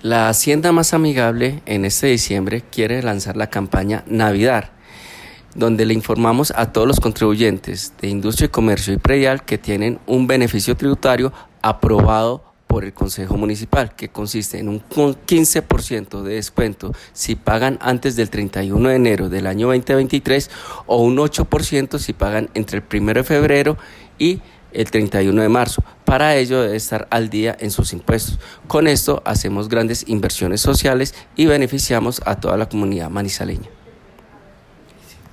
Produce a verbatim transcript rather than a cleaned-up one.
La Hacienda Más Amigable en este diciembre quiere lanzar la campaña Navidad, donde le informamos a todos los contribuyentes de Industria y Comercio y Predial que tienen un beneficio tributario aprobado por el Consejo Municipal, que consiste en un quince por ciento de descuento si pagan antes del treinta y uno de enero del año veinte veintitrés o un ocho por ciento si pagan entre el primero de febrero y el treinta y uno de marzo. Para ello debe estar al día en sus impuestos. Con esto hacemos grandes inversiones sociales y beneficiamos a toda la comunidad manizaleña.